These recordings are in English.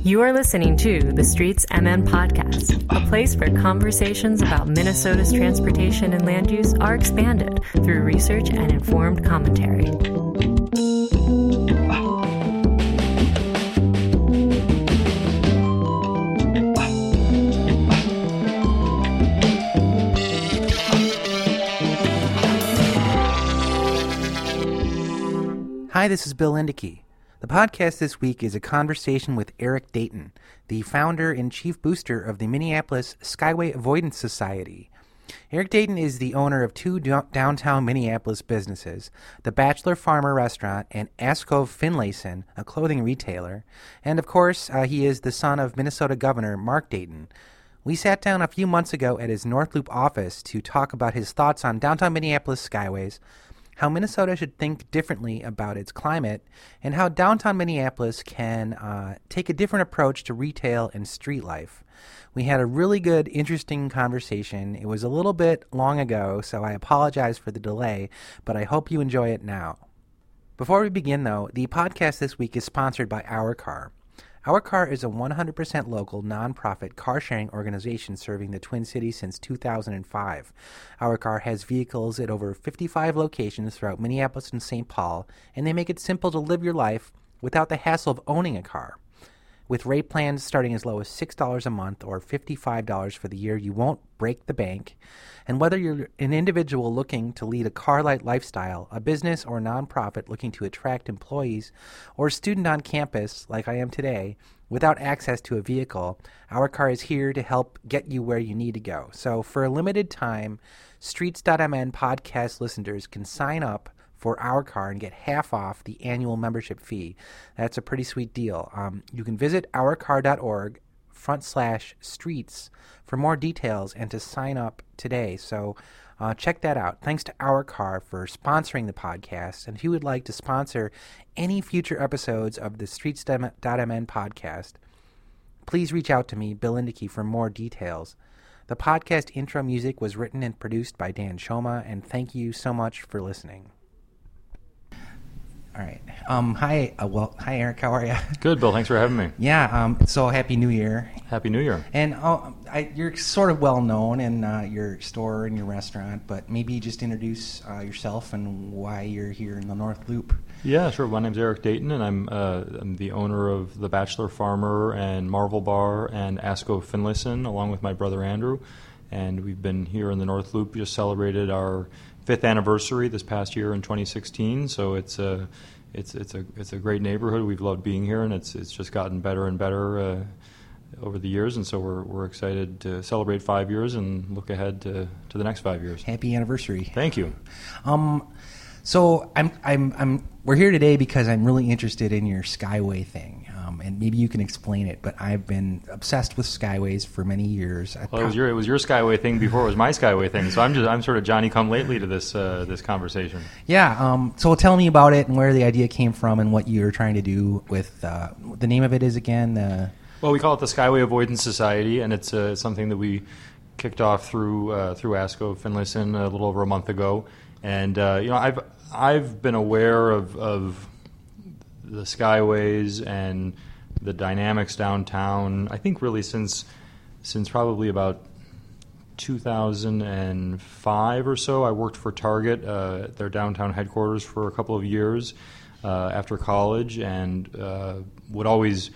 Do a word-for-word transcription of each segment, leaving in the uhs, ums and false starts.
You are listening to the Streets M N Podcast, a place where conversations about Minnesota's transportation and land use are expanded through research and informed commentary. Hi, this is Bill Indicke. The podcast this week is a conversation with Eric Dayton, the founder and chief booster of the Minneapolis Skyway Avoidance Society. Eric Dayton is the owner of two do- downtown Minneapolis businesses, the Bachelor Farmer Restaurant and Askov Finlayson, a clothing retailer. And of course, uh, he is the son of Minnesota Governor Mark Dayton. We sat down a few months ago at his North Loop office to talk about his thoughts on downtown Minneapolis skyways, how Minnesota should think differently about its climate, and how downtown Minneapolis can uh, take a different approach to retail and street life. We had a really good, interesting conversation. It was a little bit long ago, so I apologize for the delay, but I hope you enjoy it now. Before we begin, though, the podcast this week is sponsored by Our Car. Our Car is a one hundred percent local, nonprofit car-sharing organization serving the Twin Cities since two thousand five. Our Car has vehicles at over fifty-five locations throughout Minneapolis and Saint Paul, and they make it simple to live your life without the hassle of owning a car. With rate plans starting as low as six dollars a month or fifty-five dollars for the year, you won't break the bank. And whether you're an individual looking to lead a car-light lifestyle, a business or nonprofit looking to attract employees, or a student on campus, like I am today, without access to a vehicle, Our Car is here to help get you where you need to go. So for a limited time, Streets dot M N podcast listeners can sign up for Our Car and get half off the annual membership fee. That's a pretty sweet deal. Um, you can visit our car dot org front slash streets for more details and to sign up today. So uh, check that out. Thanks to Our Car for sponsoring the podcast. And if you would like to sponsor any future episodes of the Streets dot M N podcast, please reach out to me, Bill Indicke, for more details. The podcast intro music was written and produced by Dan Shoma, and thank you so much for listening. All right. Um, hi, uh, well, hi, Eric. How are you? Good, Bill. Thanks for having me. Yeah. Um, so happy New Year. Happy New Year. And uh, I, you're sort of well known in uh, your store and your restaurant, but maybe just introduce uh, yourself and why you're here in the North Loop. Yeah, sure. My name's Eric Dayton, and I'm, uh, I'm the owner of the Bachelor Farmer and Marvel Bar and Askov Finlayson, along with my brother Andrew. And we've been here in the North Loop. We just celebrated our fifth anniversary this past year in twenty sixteen. So it's a it's it's a it's a great neighborhood. We've loved being here, and it's it's just gotten better and better uh, over the years. And so we're we're excited to celebrate five years and look ahead to, to the next five years. Happy anniversary! Thank you. Um, so I'm I'm I'm we're here today because I'm really interested in your Skyway thing. Um, and maybe you can explain it, but I've been obsessed with Skyways for many years. Well, it was your it was your Skyway thing before it was my Skyway thing, so I'm just I'm sort of Johnny come lately to this uh, this conversation. Yeah. Um, so tell me about it and where the idea came from and what you're trying to do with uh, the name of it is again. Uh, well, we call it the Skyway Avoidance Society, and it's uh, something that we kicked off through uh, through Askov Finlayson a little over a month ago, and uh, you know I've I've been aware of of the Skyways and the dynamics downtown, I think really since since probably about two thousand five or so. I worked for Target uh, at their downtown headquarters for a couple of years uh, after college, and uh, would always,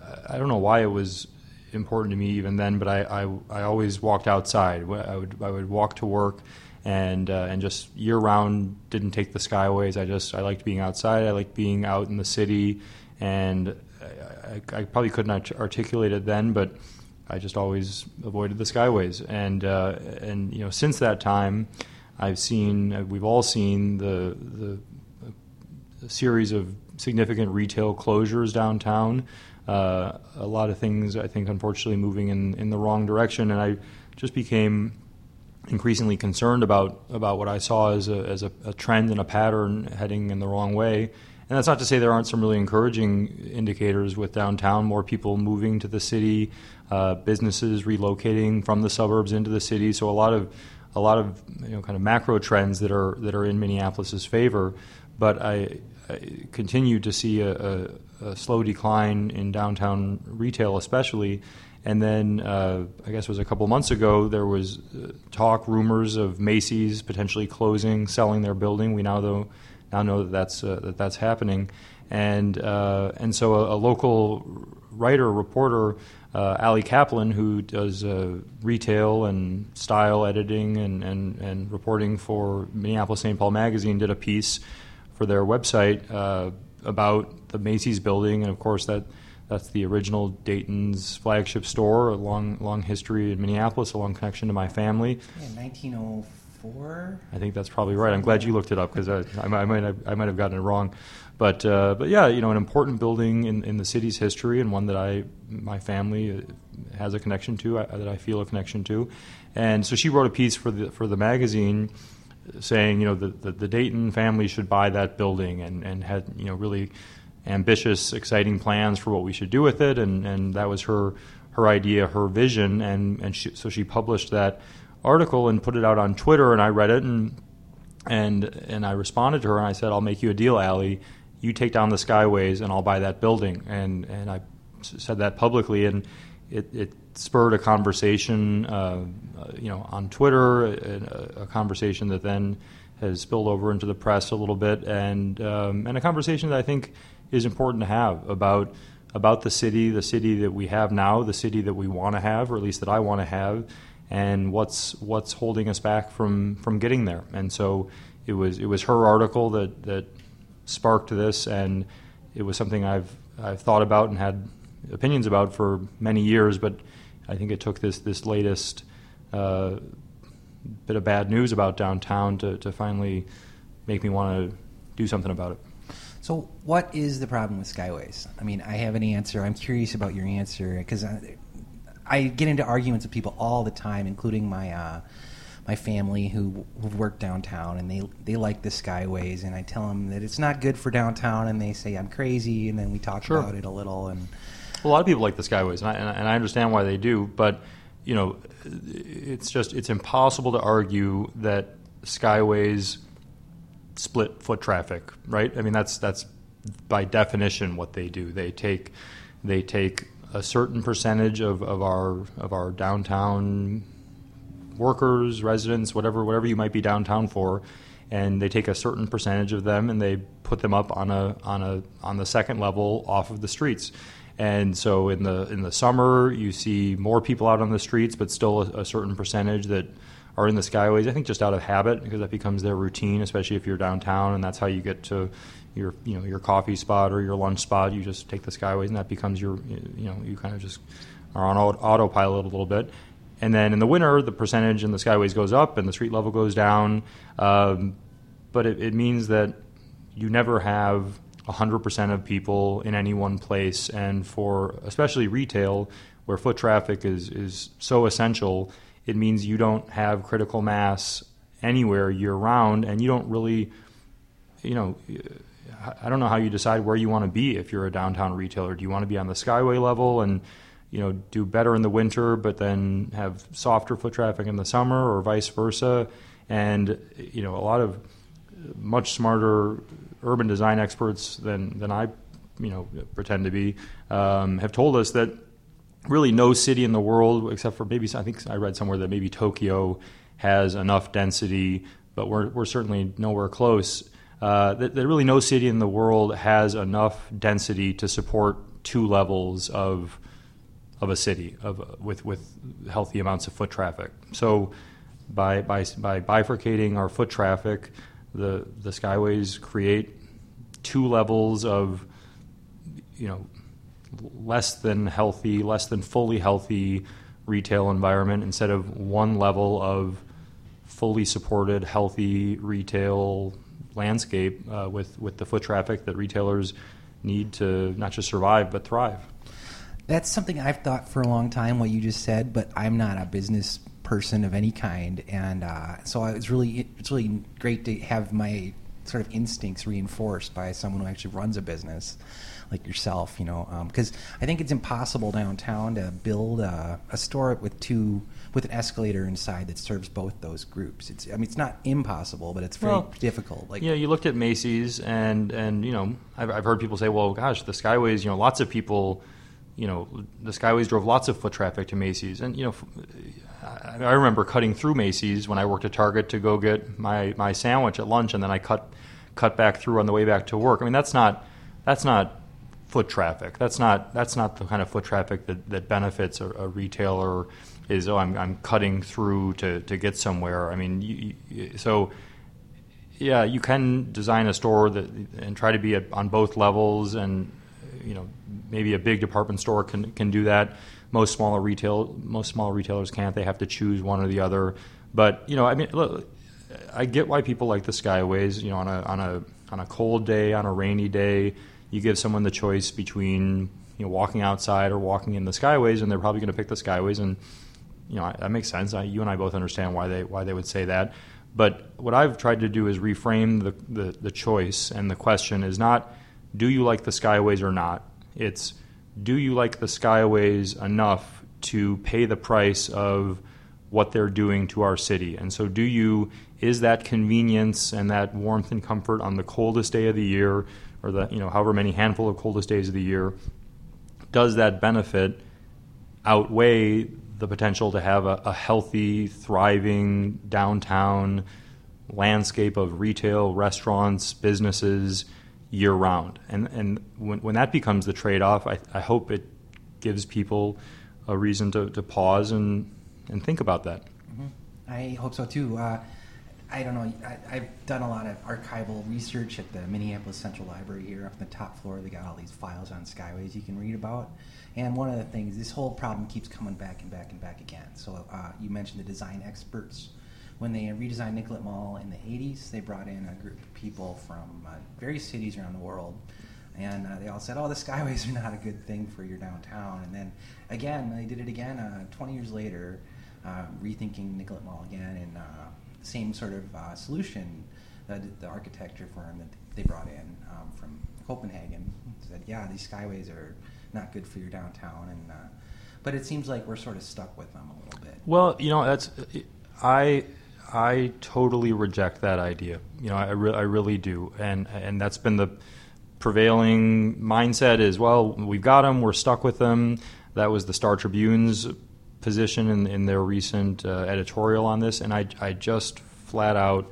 I don't know why it was important to me even then, but I, I, I always walked outside. I would I would walk to work and uh, and just year round didn't take the Skyways. I just I liked being outside. I liked being out in the city, and I, I, I probably couldn't art- articulate it then, but I just always avoided the Skyways. And uh, and you know since that time, I've seen we've all seen the the, the series of significant retail closures downtown. Uh, a lot of things I think unfortunately moving in, in the wrong direction, and I just became increasingly concerned about, about what I saw as a as a, a trend and a pattern heading in the wrong way. And that's not to say there aren't some really encouraging indicators with downtown, more people moving to the city, uh, businesses relocating from the suburbs into the city. So a lot of a lot of you know kind of macro trends that are that are in Minneapolis's favor. But I continued to see a, a, a slow decline in downtown retail, especially. And then, uh, I guess it was a couple months ago, there was uh, talk, rumors of Macy's potentially closing, selling their building. We now though now know that that's uh, that that's happening, and uh, and so a, a local writer, reporter, uh, Allie Kaplan, who does uh, retail and style editing and, and, and reporting for Minneapolis Saint Paul Magazine, did a piece for their website uh, about the Macy's building, and of course that. That's the original Dayton's flagship store, a long, long history in Minneapolis, a long connection to my family. Yeah, nineteen oh four. I think that's probably right. I'm glad you looked it up because I, I, I might have, I might have gotten it wrong, but uh, but yeah, you know, an important building in, in the city's history, and one that I, my family has a connection to, I, that I feel a connection to, and so she wrote a piece for the for the magazine, saying, you know, the the, the Dayton family should buy that building, and, and had, you know, really ambitious, exciting plans for what we should do with it, and, and that was her her idea, her vision, and and she, so she published that article and put it out on Twitter, and I read it, and and and I responded to her, and I said, I'll make you a deal, Allie. You take down the Skyways, and I'll buy that building, and and I said that publicly, and it, it spurred a conversation, uh, you know, on Twitter, a, a conversation that then has spilled over into the press a little bit, and um, and a conversation that I think is important to have about about the city, the city that we have now, the city that we want to have, or at least that I want to have, and what's what's holding us back from, from getting there. And so it was it was her article that, that sparked this, and it was something I've I've thought about and had opinions about for many years, but I think it took this this latest uh, bit of bad news about downtown to, to finally make me want to do something about it. So what is the problem with Skyways? I mean, I have an answer. I'm curious about your answer because I, I get into arguments with people all the time, including my uh, my family who who've worked downtown, and they they like the Skyways, and I tell them that it's not good for downtown, and they say I'm crazy, and then we talk Sure. about it a little. And well, a lot of people like the Skyways, and I, and I understand why they do, but you know, it's just it's impossible to argue that Skyways split foot traffic, right? I mean, that's that's by definition what they do. They take they take a certain percentage of, of our of our downtown workers, residents, whatever whatever you might be downtown for, and they take a certain percentage of them and they put them up on a on a on the second level off of the streets. And so in the in the summer you see more people out on the streets, but still a, a certain percentage that are in the Skyways, I think just out of habit, because that becomes their routine, especially if you're downtown, and that's how you get to your you know your coffee spot or your lunch spot. You just take the Skyways, and that becomes your you know you kind of just are on autopilot a little bit. And then in the winter, the percentage in the Skyways goes up and the street level goes down, um, but it, it means that you never have one hundred percent of people in any one place, and for especially retail, where foot traffic is is so essential, it means you don't have critical mass anywhere year-round, and you don't really, you know, I don't know how you decide where you want to be if you're a downtown retailer. Do you want to be on the Skyway level and, you know, do better in the winter but then have softer foot traffic in the summer, or vice versa? And, you know, a lot of much smarter urban design experts than, than I, you know, pretend to be, um, have told us that really no city in the world, except for maybe, I think I read somewhere that maybe Tokyo has enough density, but we're we're certainly nowhere close. Uh, that, that really no city in the world has enough density to support two levels of of a city of with with healthy amounts of foot traffic. So by by by bifurcating our foot traffic, the the Skyways create two levels of, you know, less than healthy, less than fully healthy retail environment, instead of one level of fully supported, healthy retail landscape uh, with, with the foot traffic that retailers need to not just survive, but thrive. That's something I've thought for a long time, what you just said, but I'm not a business person of any kind, and uh, so it's really it's really great to have my sort of instincts reinforced by someone who actually runs a business. like yourself, you know, because um, I think it's impossible downtown to build a, a store with two with an escalator inside that serves both those groups. It's I mean, it's not impossible, but it's very well, difficult. Like, yeah, you looked at Macy's, and and you know, I've, I've heard people say, well, gosh, the Skyways, you know, lots of people, you know, the Skyways drove lots of foot traffic to Macy's, and you know, I, I remember cutting through Macy's when I worked at Target to go get my my sandwich at lunch, and then I cut cut back through on the way back to work. I mean, that's not that's not foot traffic. That's not that's not the kind of foot traffic that, that benefits a, a retailer. Is oh, I'm I'm cutting through to, to get somewhere. I mean, you, you, so yeah, you can design a store that and try to be at, on both levels, and you know, maybe a big department store can can do that. Most smaller retail most smaller retailers can't. They have to choose one or the other. But you know, I mean, look, I get why people like the Skyways. You know, on a on a on a cold day, on a rainy day, you give someone the choice between you know walking outside or walking in the Skyways, and they're probably going to pick the Skyways. And you know, that makes sense. I, you and I both understand why they why they would say that. But what I've tried to do is reframe the, the, the choice, and the question is not, do you like the Skyways or not? It's, do you like the Skyways enough to pay the price of what they're doing to our city? And so do you, is that convenience and that warmth and comfort on the coldest day of the year, or the, you know, however many handful of coldest days of the year, does that benefit outweigh the potential to have a, a healthy, thriving downtown landscape of retail, restaurants, businesses year-round? And and when, when that becomes the trade-off, I, I hope it gives people a reason to, to pause and, and think about that. Mm-hmm. I hope so, too. Uh, I don't know. I, I've done a lot of archival research at the Minneapolis Central Library here. Up on the top floor, they got all these files on Skyways you can read about. And one of the things, this whole problem keeps coming back and back and back again. So uh, you mentioned the design experts. When they redesigned Nicollet Mall in the eighties, they brought in a group of people from uh, various cities around the world. And uh, they all said, oh, the Skyways are not a good thing for your downtown. And then, again, they did it again uh, twenty years later, uh, rethinking Nicollet Mall again, and uh, same sort of uh, solution. Uh, the architecture firm that they brought in um, from Copenhagen said, yeah, these Skyways are not good for your downtown. And uh, but it seems like we're sort of stuck with them a little bit. Well, you know, that's I I totally reject that idea. You know, I, re- I really do, and and that's been the prevailing mindset. Is, well, we've got them, we're stuck with them. That was the Star Tribune's position in, in their recent uh, editorial on this, and I I just flat out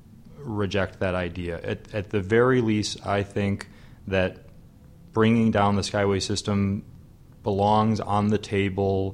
reject that idea. At at the very least, I think that bringing down the Skyway system belongs on the table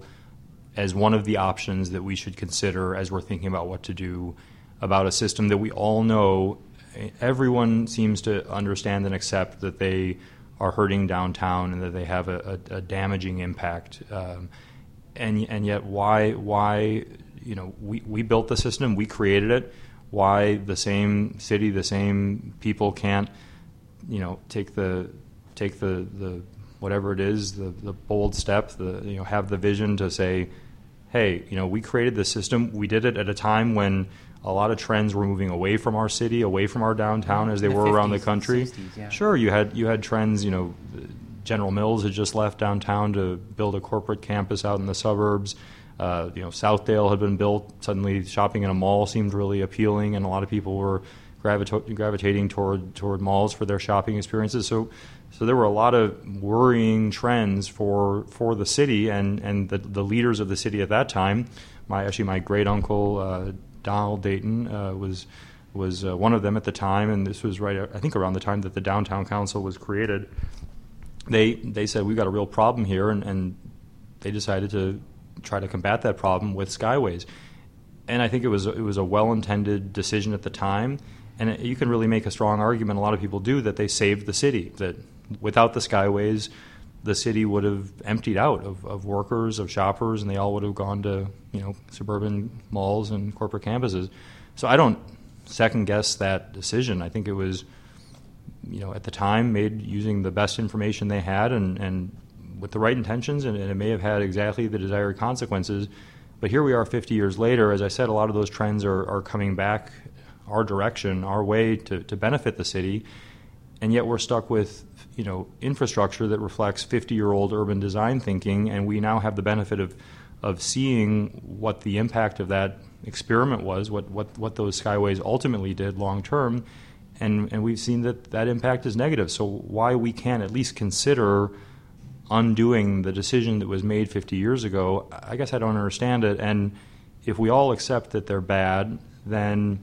as one of the options that we should consider as we're thinking about what to do about a system that we all know, everyone seems to understand and accept that they are hurting downtown and that they have a, a, a damaging impact. Um, and and yet why, why you know, we, we built the system, we created it, why the same city, the same people can't, you know, take the take the, the whatever it is, the, the bold step, the you know, have the vision to say, hey, you know, we created this system. We did it at a time when a lot of trends were moving away from our city, away from our downtown, as they the were around the country. sixties, yeah. Sure, you had you had trends. You know, General Mills had just left downtown to build a corporate campus out in the suburbs. Uh, you know, Southdale had been built. Suddenly, shopping in a mall seemed really appealing, and a lot of people were gravita- gravitating toward toward malls for their shopping experiences. So. So there were a lot of worrying trends for for the city, and, and the, the leaders of the city at that time. My actually my great uncle uh, Donald Dayton uh, was was uh, one of them at the time, and this was right I think around the time that the Downtown Council was created. They they said, we've got a real problem here, and, and they decided to try to combat that problem with Skyways. And I think it was it was a well-intended decision at the time, and it, you can really make a strong argument. A lot of people do that they saved the city. That without the Skyways, the city would have emptied out of, of workers, of shoppers, and they all would have gone to, you know, suburban malls and corporate campuses. So I don't second guess that decision. I think it was, you know, at the time made using the best information they had and, and with the right intentions, and, and it may have had exactly the desired consequences. But here we are fifty years later. As I said, a lot of those trends are, are coming back our direction, our way to, to benefit the city. and yet we're stuck with, you know, infrastructure that reflects fifty-year-old urban design thinking, and we now have the benefit of of seeing what the impact of that experiment was, what what, what those skyways ultimately did long term, and, and we've seen that that impact is negative. So why we can't at least consider undoing the decision that was made fifty years ago, I guess I don't understand it. And if we all accept that they're bad, then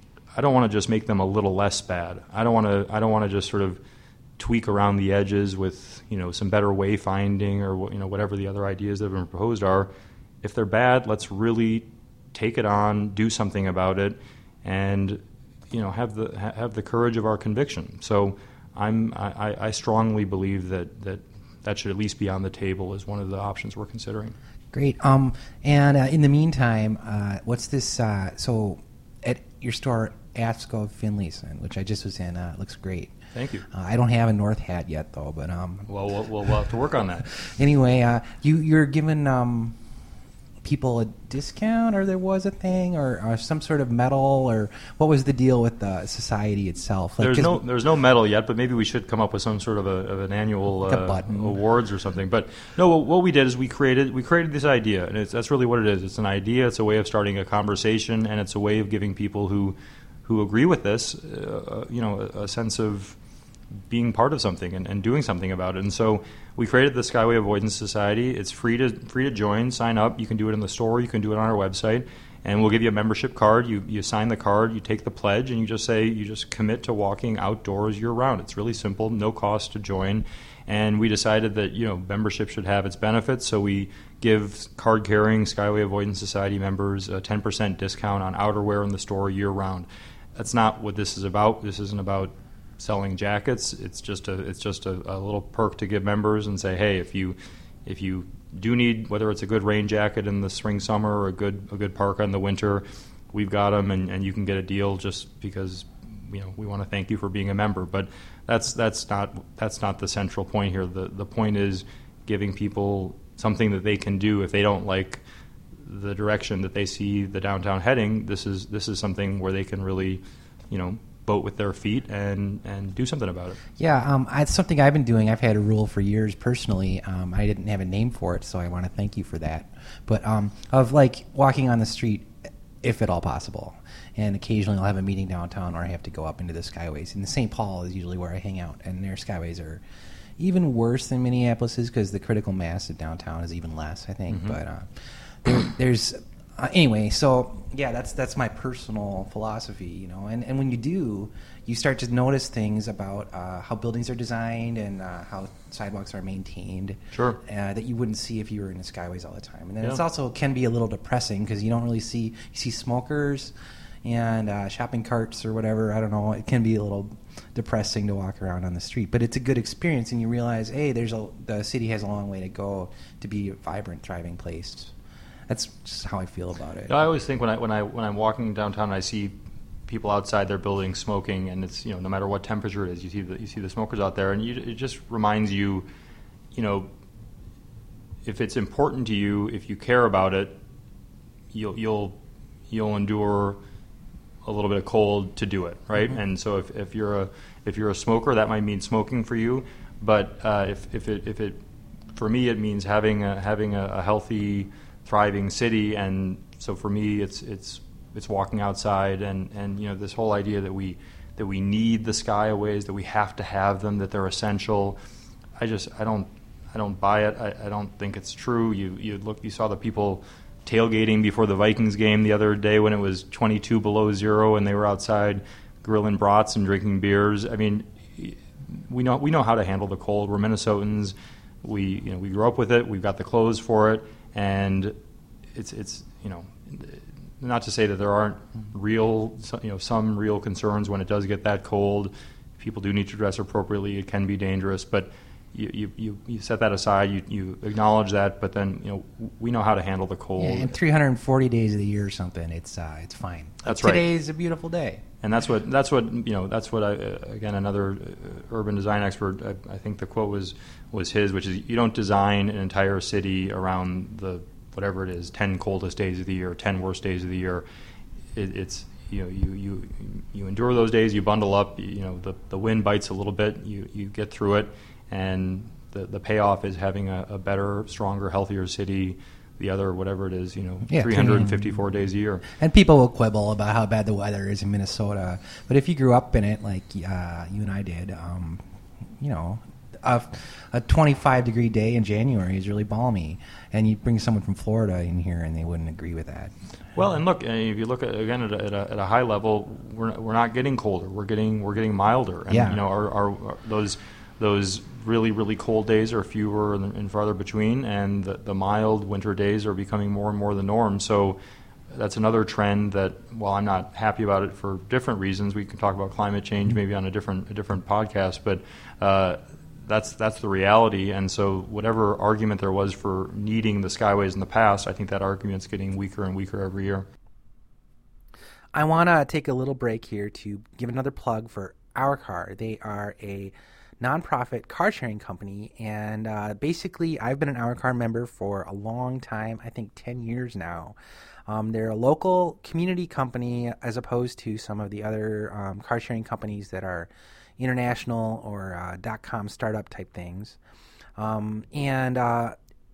I don't want to just make them a little less bad. I don't want to I don't want to just sort of tweak around the edges with, you know, some better wayfinding or, you know, whatever the other ideas that have been proposed are. If they're bad, let's really take it on, do something about it, and, you know, have the have the courage of our conviction. So I'm I, I strongly believe that that that should at least be on the table as one of the options we're considering. Great. Um, and uh, in the meantime, uh, what's this? Uh, so at your store, ASCO Finlayson, which I just was in, uh, looks great. Thank you. Uh, I don't have a North Hat yet, though. But um, well, we'll we'll have to work on that. Anyway, uh, you you're giving um, people a discount, or there was a thing, or, or some sort of medal, or what was the deal with the society itself? Like, there's no there's no medal yet, but maybe we should come up with some sort of, a, of an annual like uh, awards or something. But no, what, what we did is we created we created this idea, and it's, that's really what it is. It's an idea. It's a way of starting a conversation, and it's a way of giving people who who agree with this, uh, you know, a, a sense of being part of something and, and doing something about it. And so we created the Skyway Avoidance Society. It's free to free to join, sign up. You can do it in the store, you can do it on our website, and we'll give you a membership card. You you sign the card, you take the pledge, and you just say, you just commit to walking outdoors year round. It's really simple, no cost to join. And we decided that, you know, membership should have its benefits, so we give card-carrying Skyway Avoidance Society members a ten percent discount on outerwear in the store year round. That's not what this is about. This isn't about selling jackets. It's just a it's just a, a little perk to give members and say, hey, if you if you do need, whether it's a good rain jacket in the spring, summer, or a good a good parka in the winter, we've got them, and, and you can get a deal just because, you know, we want to thank you for being a member. But that's that's not that's not the central point here. The the point is giving people something that they can do if they don't like the direction that they see the downtown heading. This is this is something where they can really, you know, vote with their feet and, and do something about it. Yeah, um, it's something I've been doing. I've had a rule for years personally. Um, I didn't have a name for it, so I want to thank you for that. But um, of like walking on the street, if at all possible. And occasionally I'll have a meeting downtown, or I have to go up into the Skyways. And Saint Paul is usually where I hang out, and their Skyways are even worse than Minneapolis's because the critical mass of downtown is even less, I think. Mm-hmm. But uh, there, there's... Uh, anyway, so yeah, that's that's my personal philosophy, you know. And, and when you do, you start to notice things about uh, how buildings are designed and uh, how sidewalks are maintained. Sure. Uh, that you wouldn't see if you were in the Skyways all the time. And then yeah. it's also can be a little depressing because you don't really see you see smokers and uh, shopping carts or whatever. I don't know. It can be a little depressing to walk around on the street, but it's a good experience, and you realize, hey, there's a the city has a long way to go to be a vibrant, thriving place. That's just how I feel about it. I always think when I when I when I'm walking downtown and I see people outside their buildings smoking, and it's, you know, no matter what temperature it is, you see the you see the smokers out there, and you, it just reminds you, you know, if it's important to you, if you care about it, you'll you'll you'll endure a little bit of cold to do it, right? Mm-hmm. And so if, if you're a if you're a smoker, that might mean smoking for you, but uh, if if it if it for me it means having a, having a, a healthy, thriving city. And so for me it's it's it's walking outside, and, and you know, this whole idea that we that we need the skyways, that we have to have them, that they're essential. I just I don't I don't buy it. I, I don't think it's true. You you look you saw the people tailgating before the Vikings game the other day when it was twenty-two below zero and they were outside grilling brats and drinking beers. I mean, we know we know how to handle the cold. We're Minnesotans. We you know we grew up with it. We've got the clothes for it. And it's it's you know, not to say that there aren't real you know some real concerns when it does get that cold. People do need to dress appropriately. It can be dangerous, but you you, you, you set that aside. You you acknowledge that, but then you know we know how to handle the cold. Yeah, and three hundred forty days of the year or something, it's uh, it's fine. That's like right. Today's a beautiful day. And that's what that's what you know. That's what I uh, again another uh, urban design expert. I, I think the quote was was his, which is, you don't design an entire city around the whatever it is, ten coldest days of the year, ten worst days of the year. It, it's you know, you, you you endure those days. You bundle up. You know, the the wind bites a little bit. You you get through it, and the the payoff is having a, a better, stronger, healthier city. The other, whatever it is, you know, yeah, three hundred fifty-four days a year. And people will quibble about how bad the weather is in Minnesota, but if you grew up in it, like uh, you and I did, um, you know, a, a twenty-five degree day in January is really balmy, and you bring someone from Florida in here, and they wouldn't agree with that. Well, and look, if you look at again at a, at a, at a high level, we're we're not getting colder. We're getting we're getting milder, and yeah. you know, our, our, our those those really really cold days are fewer and, and farther between, and the, the mild winter days are becoming more and more the norm. So that's another trend that, while I'm not happy about it for different reasons, we can talk about climate change maybe on a different a different podcast, but uh, that's that's the reality. And so whatever argument there was for needing the Skyways in the past, I think that argument's getting weaker and weaker every year. I want to take a little break here to give another plug for Our Car. They are a nonprofit car sharing company, and uh, basically I've been an Our Car member for a long time, I think ten years now. Um, they're a local community company as opposed to some of the other um, car sharing companies that are international or uh, dot-com startup type things. Um, and uh,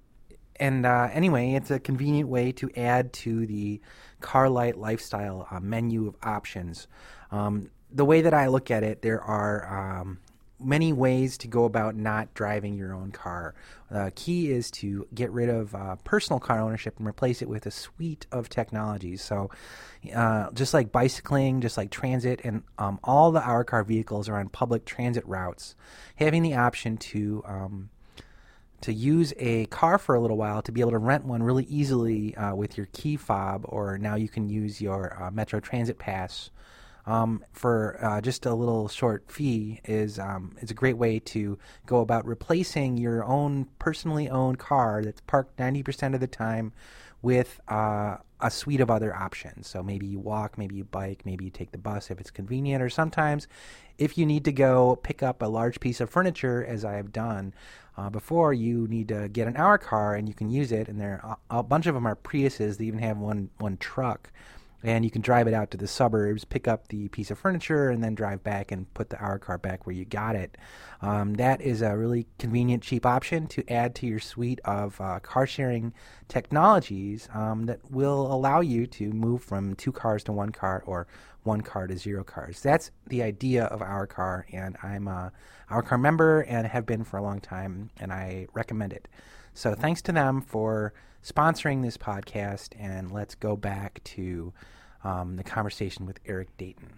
and uh, anyway, it's a convenient way to add to the Carlight lifestyle uh, menu of options. Um, the way that I look at it, there are um, many ways to go about not driving your own car. The uh, key is to get rid of uh, personal car ownership and replace it with a suite of technologies. So uh, just like bicycling, just like transit, and um, all the Our Car vehicles are on public transit routes, having the option to um, to use a car for a little while, to be able to rent one really easily uh, with your key fob, or now you can use your uh, Metro Transit Pass Um, for uh, just a little short fee is um, is a great way to go about replacing your own personally owned car that's parked ninety percent of the time with uh, a suite of other options. So maybe you walk, maybe you bike, maybe you take the bus if it's convenient, or sometimes if you need to go pick up a large piece of furniture, as I have done uh, before, you need to get an Our Car and you can use it. And there are, a bunch of them are Priuses. They even have one one truck. And you can drive it out to the suburbs, pick up the piece of furniture, and then drive back and put the Our Car back where you got it. Um, that is a really convenient, cheap option to add to your suite of uh, car-sharing technologies um, that will allow you to move from two cars to one car or one car to zero cars. That's the idea of Our Car, and I'm a Our Car member and have been for a long time, and I recommend it. So thanks to them for sponsoring this podcast, and let's go back to um, the conversation with Eric Dayton.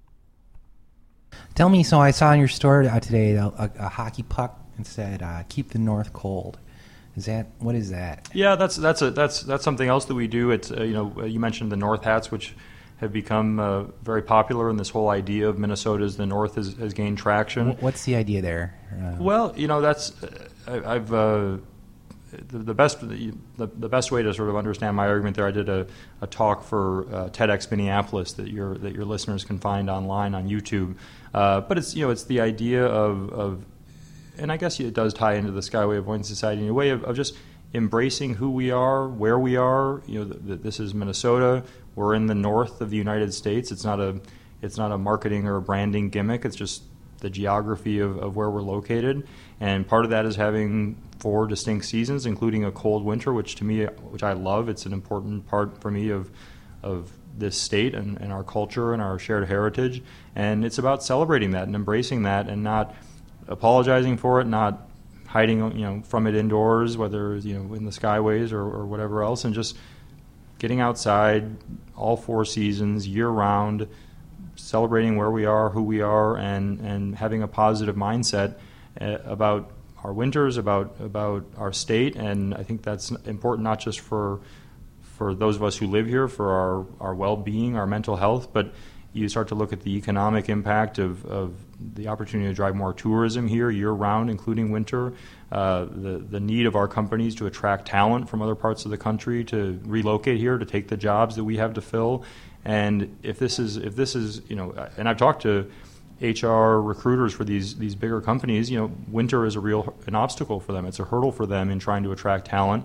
Tell me, so I saw in your store uh, today a, a, a hockey puck and said, uh, "Keep the North cold." Is that, what is that? Yeah, that's that's a that's that's something else that we do. It's uh, you know, you mentioned the North hats, which have become uh, very popular, and this whole idea of Minnesota as the North has, has gained traction. What's the idea there? Uh, well, you know, that's uh, I, I've. Uh, The, the best the, the best way to sort of understand my argument there, I did a, a talk for uh, TEDx Minneapolis that your that your listeners can find online on YouTube. Uh, but it's you know it's the idea of, of and I guess it does tie into the Skyway Avoidance Society in a way of, of just embracing who we are, where we are. You know, the, the, this is Minnesota. We're in the north of the United States. It's not a it's not a marketing or a branding gimmick. It's just the geography of, of where we're located, and part of that is having four distinct seasons, including a cold winter, which to me, which I love. It's an important part for me of of this state and, and our culture and our shared heritage, and it's about celebrating that and embracing that, and not apologizing for it, not hiding you know from it indoors, whether you know in the Skyways or, or whatever else, and just getting outside all four seasons year round, celebrating where we are, who we are, and, and having a positive mindset uh, about our winters, about about our state. And I think that's important not just for for those of us who live here, for our, our well-being, our mental health, but you start to look at the economic impact of, of the opportunity to drive more tourism here year-round, including winter, uh, the, the need of our companies to attract talent from other parts of the country to relocate here, to take the jobs that we have to fill. And if this is, if this is, you know, and I've talked to H R recruiters for these these bigger companies, you know, winter is a real an obstacle for them. It's a hurdle for them in trying to attract talent.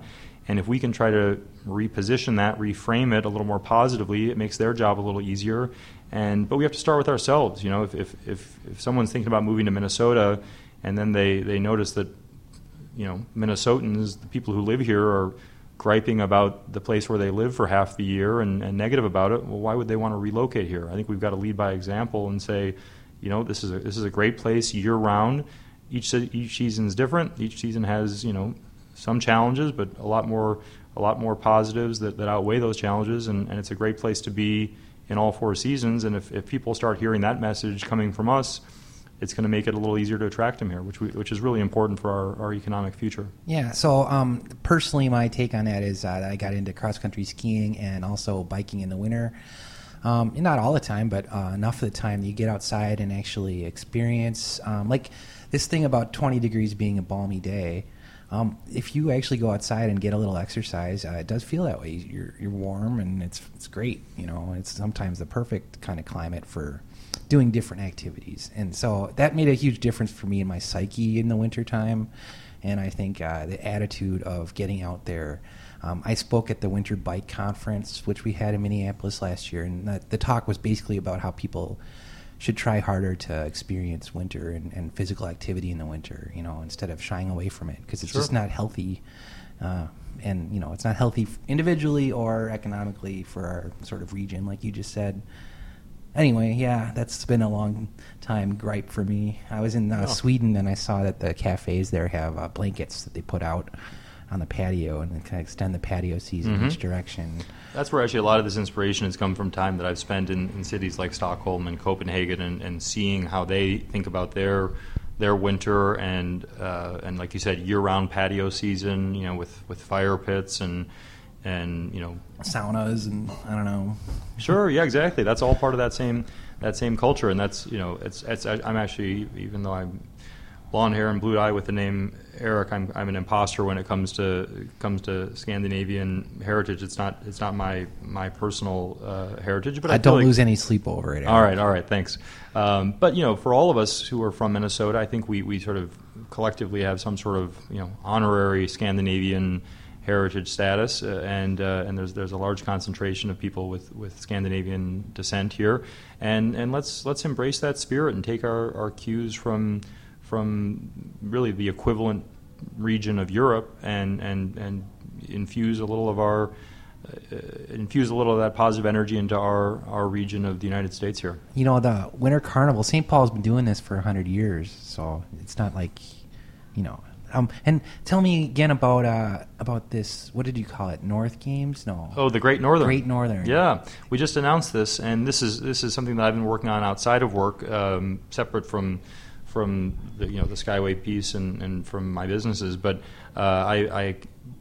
And if we can try to reposition that, reframe it a little more positively, it makes their job a little easier. And but we have to start with ourselves. You know, if if if, if someone's thinking about moving to Minnesota, and then they, they notice that, you know, Minnesotans, the people who live here, are griping about the place where they live for half the year and, and negative about it, well, why would they want to relocate here? I think we've got to lead by example and say, you know, this is a, this is a great place year round. Each each season is different. Each season has, you know, some challenges, but a lot more a lot more positives that, that outweigh those challenges, and, and it's a great place to be in all four seasons. And if, if people start hearing that message coming from us, it's going to make it a little easier to attract them here, which we, which is really important for our, our economic future. Yeah, so um, personally my take on that is uh, I got into cross-country skiing and also biking in the winter. Um, not all the time, but uh, enough of the time that you get outside and actually experience, um, like this thing about twenty degrees being a balmy day. Um, if you actually go outside and get a little exercise, uh, it does feel that way. You're you're warm and it's it's great. You know, it's sometimes the perfect kind of climate for doing different activities. And so that made a huge difference for me in my psyche in the wintertime. And I think uh, the attitude of getting out there. Um, I spoke at the Winter Bike Conference, which we had in Minneapolis last year, and that, the talk was basically about how people should try harder to experience winter and, and physical activity in the winter, you know, instead of shying away from it, because it's Sure. just not healthy. Uh, and, you know, it's not healthy individually or economically for our sort of region, like you just said. Anyway, yeah, that's been a long time gripe for me. I was in uh, Oh. Sweden, and I saw that the cafes there have uh, blankets that they put out on the patio and kind of extend the patio season Mhm. each direction. That's where actually a lot of this inspiration has come from, time that I've spent in, in cities like Stockholm and Copenhagen, and, and seeing how they think about their their winter and uh, and like you said, year-round patio season, you know, with, with fire pits and and you know Saunas and I don't know. Sure, yeah, exactly. That's all part of that same that same culture, and that's you know it's it's I'm actually, even though I'm blonde hair and blue eye with the name Eric, I'm I'm an imposter when it comes to comes to Scandinavian heritage. It's not it's not my my personal uh, heritage, but I, I feel don't like, lose any sleep over it. All right, all right, thanks. Um, but you know, for all of us who are from Minnesota, I think we, we sort of collectively have some sort of you know honorary Scandinavian heritage status, uh, and uh, and there's there's a large concentration of people with, with Scandinavian descent here, and and let's let's embrace that spirit and take our, our cues from from really the equivalent region of Europe, and and and infuse a little of our uh, infuse a little of that positive energy into our, our region of the United States here. You know, the Winter Carnival, Saint Paul's been doing this for one hundred years, so it's not like, you know. Um, and tell me again about uh, about this, what did you call it, North Games? No. Oh, the Great Northern. Great Northern. Yeah, we just announced this, and this is this is something that I've been working on outside of work, um, separate from from the, you know the Skyway piece and, and from my businesses. But uh, I, I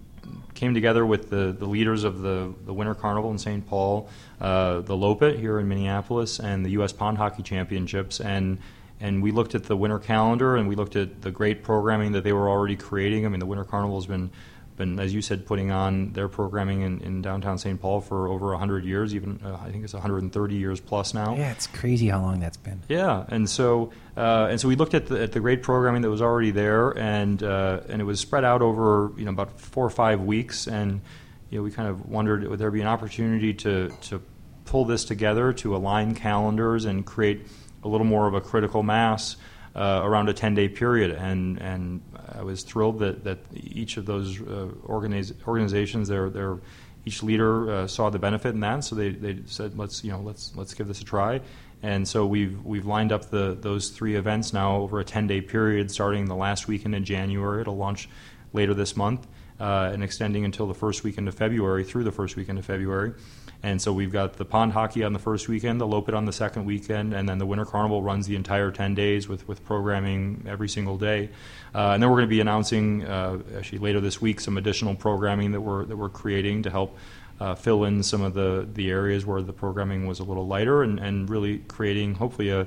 came together with the, the leaders of the, the Winter Carnival in Saint Paul, uh, the Lopet here in Minneapolis, and the U S Pond Hockey Championships, and and we looked at the winter calendar, and we looked at the great programming that they were already creating. I mean, the Winter Carnival has been, been as you said, putting on their programming in, in downtown Saint Paul for over one hundred years, even uh, I think it's one hundred thirty years plus now. Yeah, it's crazy how long that's been. Yeah, and so uh, and so we looked at the, at the great programming that was already there, and uh, and it was spread out over you know about four or five weeks, and you know we kind of wondered, would there be an opportunity to to pull this together, to align calendars and create a little more of a critical mass uh, around a ten-day period, and and I was thrilled that, that each of those uh, organiz- organizations, their their each leader uh, saw the benefit in that, so they, they said let's you know let's let's give this a try, and so we've we've lined up the those three events now over a ten-day period, starting the last weekend in January. It'll launch later this month, uh, and extending until the first weekend of February, through the first weekend of February. And so we've got the pond hockey on the first weekend, the Lopet on the second weekend, and then the Winter Carnival runs the entire ten days with, with programming every single day. Uh, and then we're going to be announcing, uh, actually later this week, some additional programming that we're that we're creating to help uh, fill in some of the, the areas where the programming was a little lighter, and, and really creating hopefully a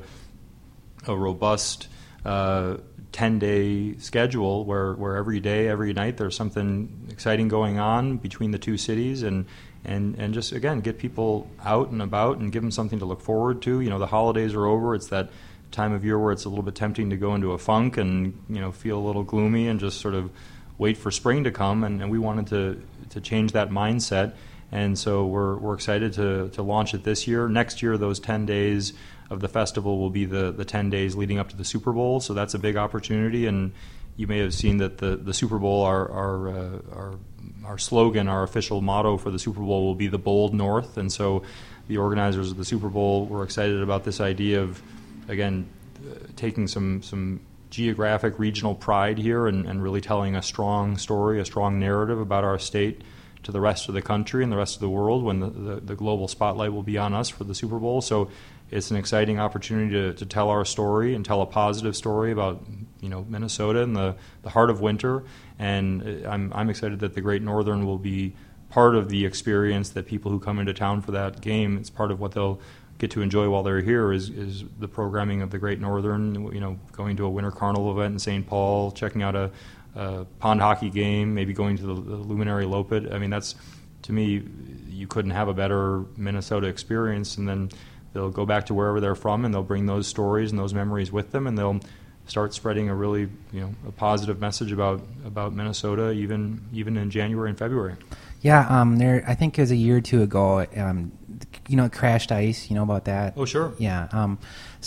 a robust uh, ten-day schedule where, where every day, every night, there's something exciting going on between the two cities, and And, and just, again, get people out and about and give them something to look forward to. You know, the holidays are over. It's that time of year where it's a little bit tempting to go into a funk and, you know, feel a little gloomy and just sort of wait for spring to come, and, and we wanted to to change that mindset. And so we're we're excited to to launch it this year. Next year, those ten days of the festival will be the, the ten days leading up to the Super Bowl. So that's a big opportunity. And you may have seen that the, the Super Bowl, our our, uh, our our slogan, our official motto for the Super Bowl will be the Bold North. And so the organizers of the Super Bowl were excited about this idea of, again, uh, taking some some geographic, regional pride here and, and really telling a strong story, a strong narrative about our state to the rest of the country and the rest of the world when the, the, the global spotlight will be on us for the Super Bowl. So it's an exciting opportunity to, to tell our story and tell a positive story about, you know, Minnesota and the, the heart of winter. And I'm I'm excited that the Great Northern will be part of the experience, that people who come into town for that game, it's part of what they'll get to enjoy while they're here is, is the programming of the Great Northern, you know, going to a Winter Carnival event in Saint Paul, checking out a, a pond hockey game, maybe going to the, the Luminary Lopit. I mean, that's, to me, you couldn't have a better Minnesota experience. And then they'll go back to wherever they're from, and they'll bring those stories and those memories with them, and they'll start spreading a really, you know, a positive message about, about Minnesota, even even in January and February. Yeah, um, there. I think it was a year or two ago. Um, you know, crashed ice. You know about that? Oh, sure. Yeah. Um,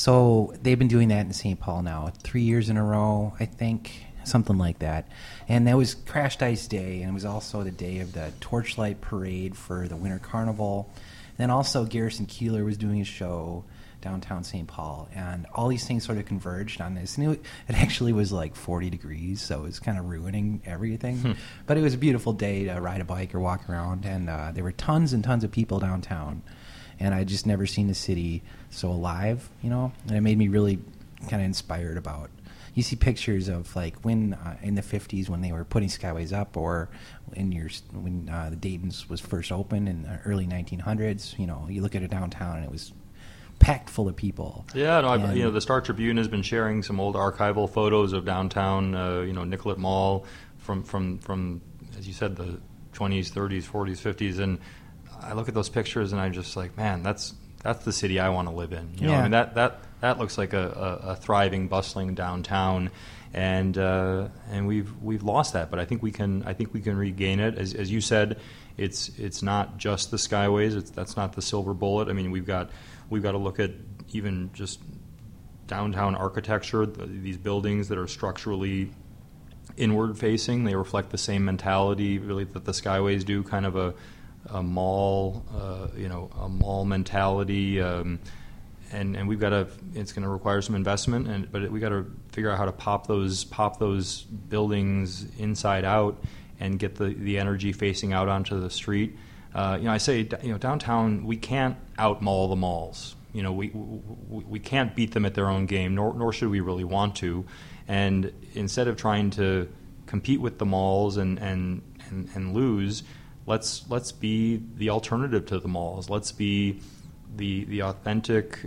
so they've been doing that in Saint Paul now, three years in a row, I think, something like that. And that was Crashed Ice Day, and it was also the day of the Torchlight Parade for the Winter Carnival. And then also Garrison Keillor was doing a show downtown Saint Paul, and all these things sort of converged on this. And it, it actually was like forty degrees, so it was kind of ruining everything. Hmm. But it was a beautiful day to ride a bike or walk around, and uh, there were tons and tons of people downtown. And I just never seen the city so alive, you know. And it made me really kind of inspired about. You see pictures of like when uh, in the fifties when they were putting Skyways up, or in your when uh, the Dayton's was first opened in the early nineteen hundreds. You know, you look at it downtown and it was packed full of people. Yeah, no, I've, you know, the Star Tribune has been sharing some old archival photos of downtown, uh, you know, Nicollet Mall from, from, from, as you said, the twenties, thirties, forties, fifties, and I look at those pictures and I'm just like, man, that's that's the city I want to live in. You know, yeah. I mean, that, that, that looks like a, a, a thriving, bustling downtown, and uh, and we've we've lost that, but I think we can I think we can regain it. As as you said, it's it's not just the Skyways. It's that's not the silver bullet. I mean, we've got we've got to look at even just downtown architecture. The, these buildings that are structurally inward facing, they reflect the same mentality really that the Skyways do. Kind of a a mall, uh, you know, a mall mentality. Um, And, and we've got to. It's going to require some investment, and but we got to figure out how to pop those pop those buildings inside out and get the, the energy facing out onto the street. Uh, you know, I say, you know, downtown we can't out mall the malls. You know, we we, we can't beat them at their own game, nor nor should we really want to. And instead of trying to compete with the malls and and, and, and lose, let's let's be the alternative to the malls. Let's be the the authentic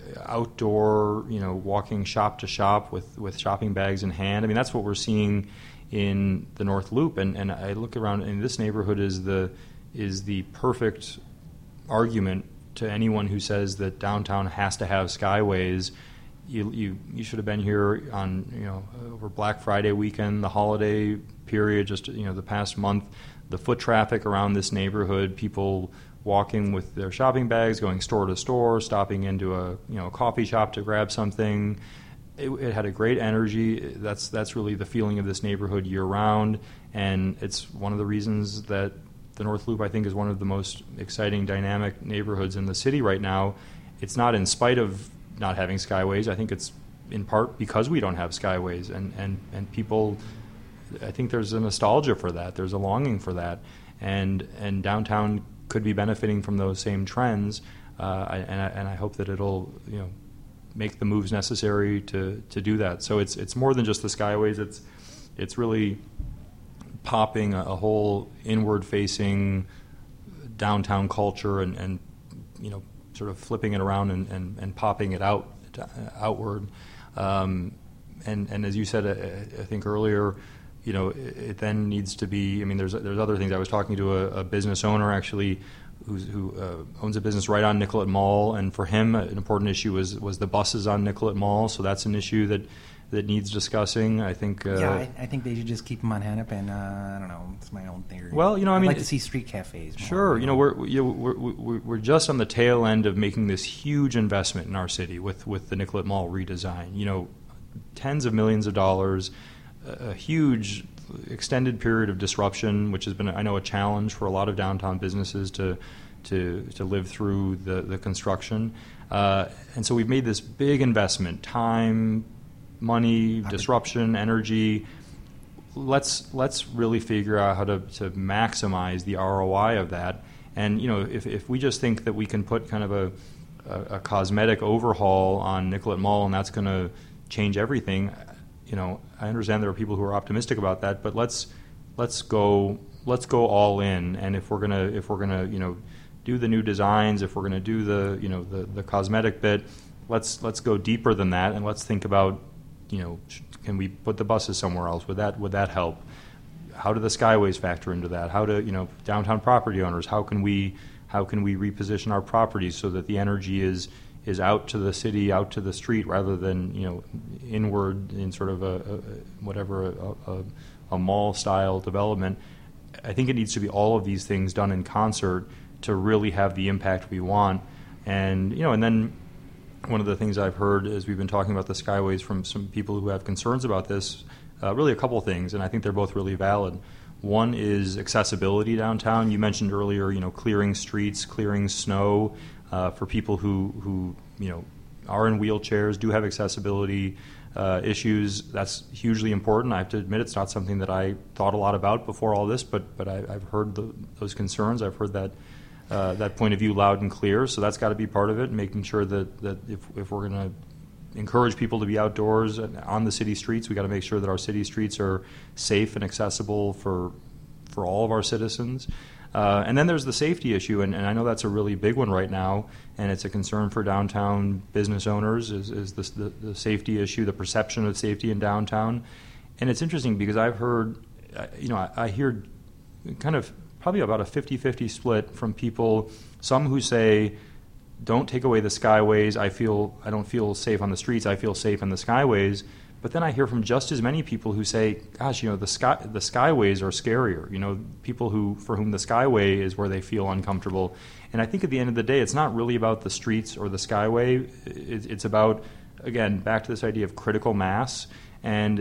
outdoor, you know, walking shop to shop with, with shopping bags in hand. I mean, that's what we're seeing in the North Loop, and, and I look around, and this neighborhood is the is the perfect argument to anyone who says that downtown has to have Skyways. You you you should have been here on, you know, over Black Friday weekend, the holiday period, just, you know, the past month. The foot traffic around this neighborhood, people walking with their shopping bags, going store to store, stopping into a, you know, a coffee shop to grab something. It, it had a great energy. That's that's really the feeling of this neighborhood year round, and it's one of the reasons that the North Loop, I think, is one of the most exciting, dynamic neighborhoods in the city right now. It's not in spite of not having Skyways. I think it's in part because we don't have Skyways, and, and, and people, I think there's a nostalgia for that. There's a longing for that, and and downtown could be benefiting from those same trends, uh, and, I, and I hope that it'll, you know, make the moves necessary to, to do that. So it's it's more than just the Skyways. It's it's really popping a, a whole inward-facing downtown culture, and, and you know, sort of flipping it around and, and, and popping it out uh, outward. Um, and and as you said, I, I think earlier, you know, it, it then needs to be. I mean, there's there's other things. I was talking to a, a business owner actually, who's, who uh, owns a business right on Nicollet Mall, and for him, an important issue was was the buses on Nicollet Mall. So that's an issue that that needs discussing. I think. Uh, yeah, I, I think they should just keep them on Hennepin. Uh, I don't know. It's my own theory. Well, you know, I I'd mean, like to see street cafes. More, sure, you know, know. we're, you know, we're we're we're just on the tail end of making this huge investment in our city with with the Nicollet Mall redesign. You know, tens of millions of dollars, a, a huge extended period of disruption, which has been, I know, a challenge for a lot of downtown businesses to to to live through the the construction. Uh, and so we've made this big investment, time, money, disruption, energy. Let's let's really figure out how to, to maximize the R O I of that. And you know, if if we just think that we can put kind of a a, a cosmetic overhaul on Nicollet Mall and that's going to change everything, you know, I understand there are people who are optimistic about that, but let's let's go let's go all in. And if we're gonna if we're gonna you know do the new designs, if we're going to do the you know the, the cosmetic bit, let's let's go deeper than that, and let's think about, you know, can we put the buses somewhere else? Would that would that help? How do the skyways factor into that? How do you know downtown property owners? How can we how can we reposition our properties so that the energy is is out to the city, out to the street, rather than you know inward in sort of a, a whatever a, a, a mall style development? I think it needs to be all of these things done in concert to really have the impact we want. And you know, and then one of the things I've heard as we've been talking about the skyways from some people who have concerns about this, uh, really a couple of things, and I think they're both really valid. One is accessibility downtown. You mentioned earlier, you know, clearing streets, clearing snow uh, for people who, who, you know, are in wheelchairs, do have accessibility uh, issues. That's hugely important. I have to admit it's not something that I thought a lot about before all this, but but I, I've heard the, those concerns. I've heard that Uh, that point of view loud and clear, so that's got to be part of it, making sure that, that if, if we're going to encourage people to be outdoors and on the city streets, we got to make sure that our city streets are safe and accessible for for all of our citizens. Uh, and then there's the safety issue, and, and I know that's a really big one right now, and it's a concern for downtown business owners, is, is this, the, the safety issue, the perception of safety in downtown. And it's interesting because I've heard, you know, I, I hear kind of probably about a fifty-fifty split from people, some who say, don't take away the skyways, I feel I don't feel safe on the streets, I feel safe on the skyways. But then I hear from just as many people who say, gosh, you know, the sky the skyways are scarier. You know, people who for whom the skyway is where they feel uncomfortable. And I think at the end of the day, it's not really about the streets or the skyway. It, it's about, again, back to this idea of critical mass. And,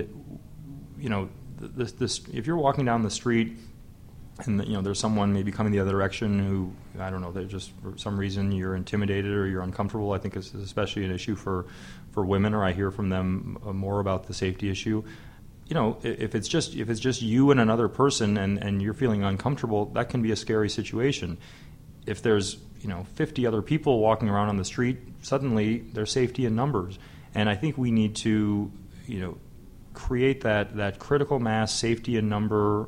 you know, this, this, if you're walking down the street and you know there's someone maybe coming the other direction who, I don't know, they just for some reason you're intimidated or you're uncomfortable. I think it's especially an issue for, for women, or I hear from them more about the safety issue. You know, if it's just if it's just you and another person and, and you're feeling uncomfortable, that can be a scary situation. If there's you know fifty other people walking around on the street, suddenly there's safety in numbers. And I think we need to you know create that that critical mass, safety in number.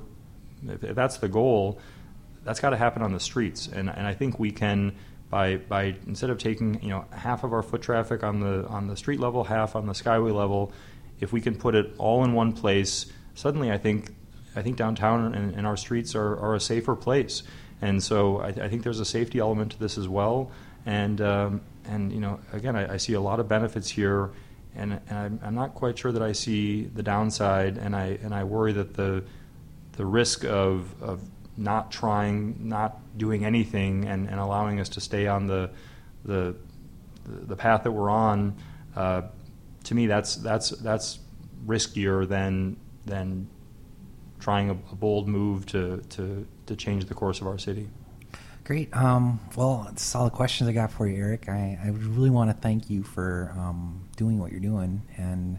If that's the goal, that's got to happen on the streets, and and I think we can by by instead of taking you know half of our foot traffic on the on the street level, half on the skyway level, if we can put it all in one place, suddenly I think I think downtown and, and our streets are, are a safer place, and so I, I think there's a safety element to this as well, and um, and you know again I, I see a lot of benefits here, and, and I'm, I'm not quite sure that I see the downside, and I and I worry that the the risk of, of not trying, not doing anything, and, and allowing us to stay on the the the path that we're on, uh, to me that's that's that's riskier than than trying a, a bold move to, to, to change the course of our city. Great. Um, well, it's all the questions I got for you, Eric. I, I really want to thank you for um, doing what you're doing and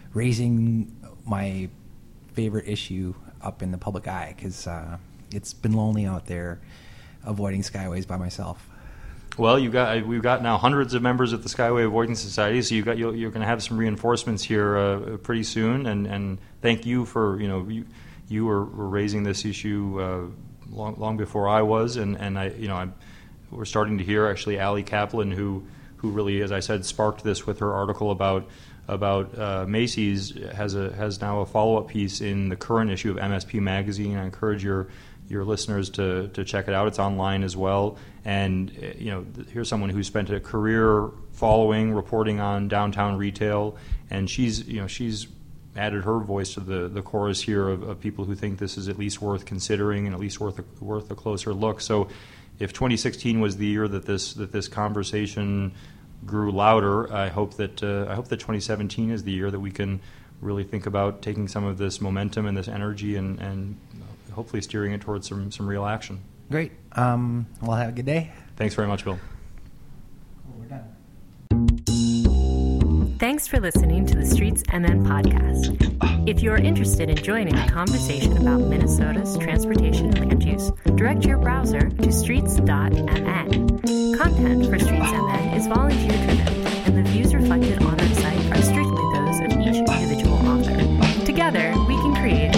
raising my favorite issue up in the public eye, because uh, it's been lonely out there avoiding skyways by myself. Well, you got we've got now hundreds of members of the Skyway Avoidance Society, so you got you're, you're going to have some reinforcements here uh, pretty soon. And, and thank you for you know you, you were, were raising this issue uh, long long before I was, and, and I you know I'm, we're starting to hear actually Allie Kaplan, who who really, as I said, sparked this with her article about about uh, Macy's has a has now a follow-up piece in the current issue of M S P Magazine. I encourage your your listeners to to check it out. It's online as well. And you know, here's someone who spent a career following, reporting on downtown retail, and she's you know she's added her voice to the, the chorus here of, of people who think this is at least worth considering and at least worth a, worth a closer look. So, if twenty sixteen was the year that this that this conversation grew louder, I hope that uh, I hope that twenty seventeen is the year that we can really think about taking some of this momentum and this energy and, and hopefully steering it towards some, some real action. Great. Um, well, have a good day. Thanks very much, Bill. We're done. Thanks for listening to the Streets M N podcast. If you're interested in joining a conversation about Minnesota's transportation and land use, direct your browser to streets dot m n. Content for Streets M N is volunteer-driven, and the views reflected on our site are strictly those of each individual author. Together, we can create